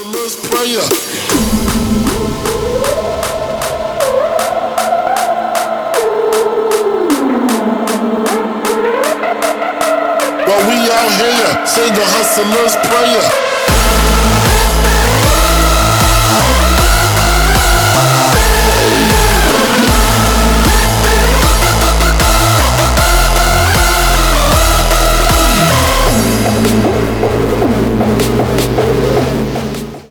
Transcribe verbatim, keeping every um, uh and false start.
hustler's prayer. While we out here, say the hustler's prayer.